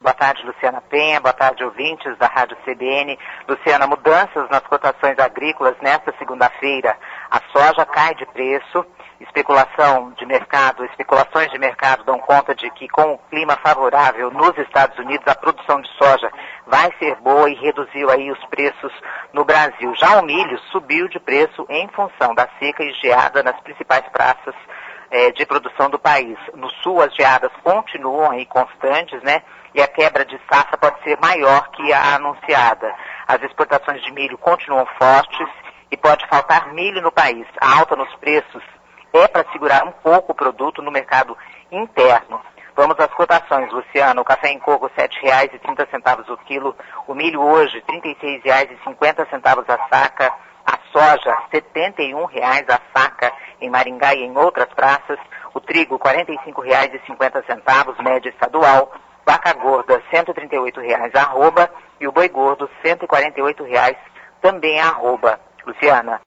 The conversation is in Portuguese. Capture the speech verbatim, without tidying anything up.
Boa tarde, Luciana Penha. Boa tarde, ouvintes da Rádio C B N. Luciana, mudanças nas cotações agrícolas nesta segunda-feira. A soja cai de preço. Especulação de mercado, especulações de mercado dão conta de que com o clima favorável nos Estados Unidos, a produção de soja vai ser boa e reduziu aí os preços no Brasil. Já o milho subiu de preço em função da seca e geada nas principais praças eh, de produção do país. No sul, as geadas continuam aí constantes, né? E a quebra de safra pode ser maior que a anunciada. As exportações de milho continuam fortes e pode faltar milho no país. A alta nos preços é para segurar um pouco o produto no mercado interno. Vamos às cotações, Luciano. O café em coco, sete reais e trinta centavos o quilo. O milho hoje, trinta e seis reais e cinquenta centavos a saca. A soja, setenta e um reais a saca em Maringá e em outras praças. O trigo, quarenta e cinco reais e cinquenta centavos, média estadual. Vaca gorda, cento e trinta e oito reais a arroba. E o boi gordo, cento e quarenta e oito reais também a arroba. Luciana.